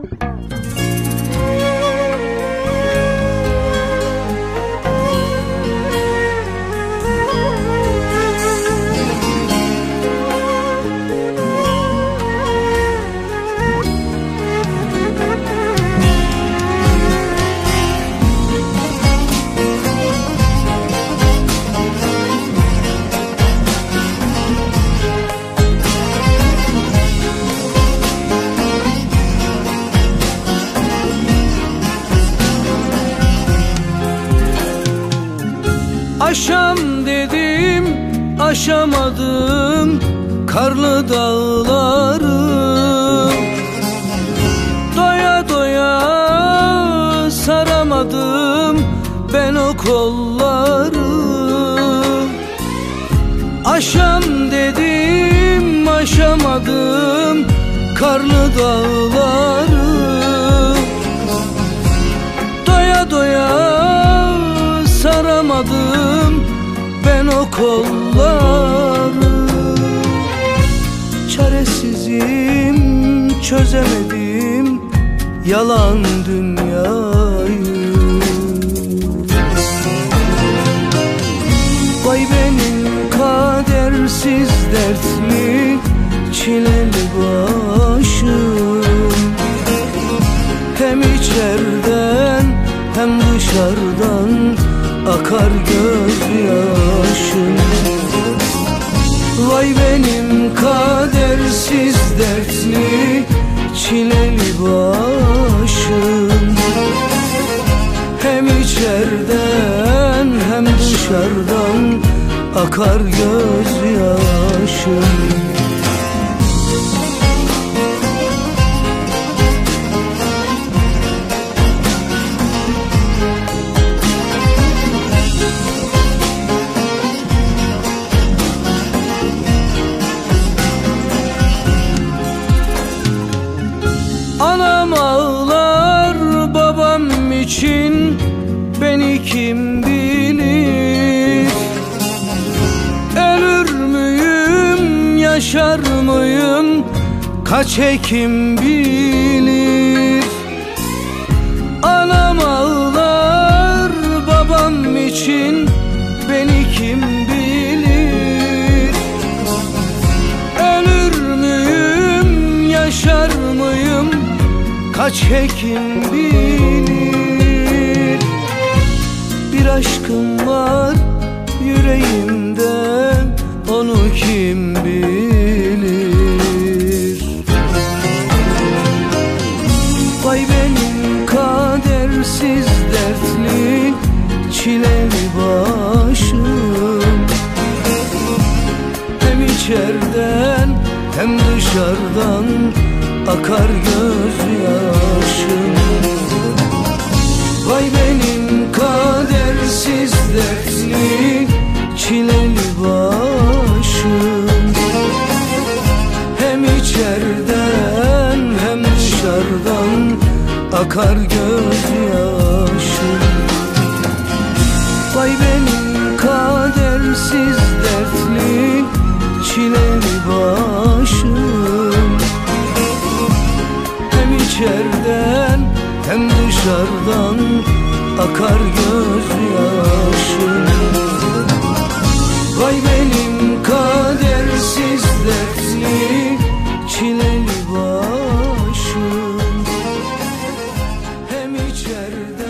Aşam dedim, aşamadım karlı dağları. Doya doya saramadım ben o kolları. Aşam dedim, aşamadım karlı dağları. Doya doya saramadım ben o kolları. Çaresizim, çözemedim yalan dünyayı. Vay benim kadersiz dertli çileli başım. Hem içerden hem dışarıdan akar gözyaşım. Vay benim kadersiz dertli çileli başım. Hem içerden hem dışarıdan akar gözyaşım. Anam ağlar babam için, beni kim bilir? Ölür müyüm, yaşar mıyım, kaç hekim bilir? Anam ağlar babam için, beni kim bilir? Ölür müyüm, yaşar mıyım, kaç hekim bilir? Bir aşkım var yüreğimde, onu kim bilir? Vay benim kadersiz dertli çileli başım. Hem içerden hem dışarıdan akar gözyaşım. Vay benim kadersiz dertli çileli başım. Hem içerden hem dışarıdan akar gözyaşım. Vay benim kadersiz dertli çileli başım. Hem içerden hem dışarıdan akar gözyaşım. Vay benim kadersiz dertli çileli başım. Hem içerden